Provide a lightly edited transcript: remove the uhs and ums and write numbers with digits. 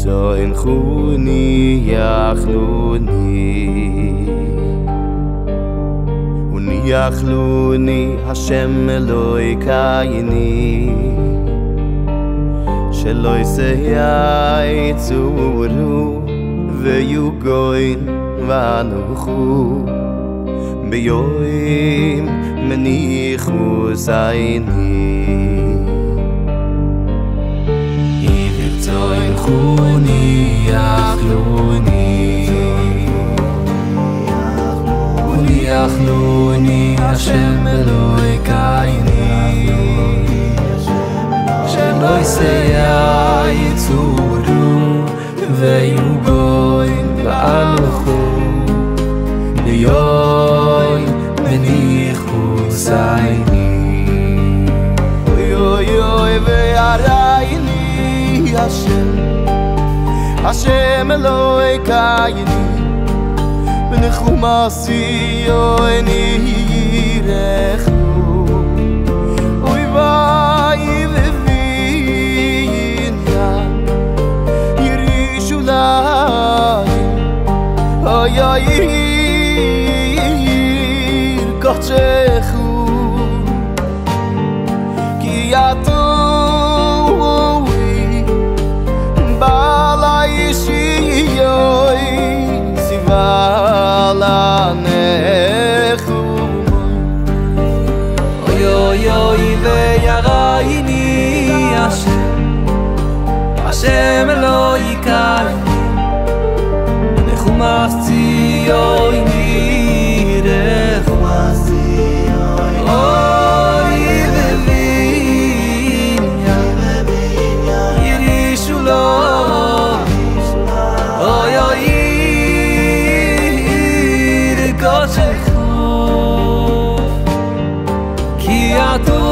צוינחוני יכלוני יכלוני השם אלוהי קייני שלא יצורו ויהיו גויים ונוחו ביום מניחו זייני עבר צוינחוני יכלוני יכלוני השם אלוהי קייני שלא יצורו ויהיו גויים והלכו ביום מניחו זייני אוי אוי אוי ויראיני השם אלוהי קייני בנחומסי אויני ירחו אוי ואי וויניה ירישו לי אוי אוי ירקחו כי יתוי בעלה אישי אוי סיבה אוי אוי אוי ויראיני השם אלוהי קייני נחומס ציוני אוי וויניה ירישו לו אוי אוי ירקחו כי יתו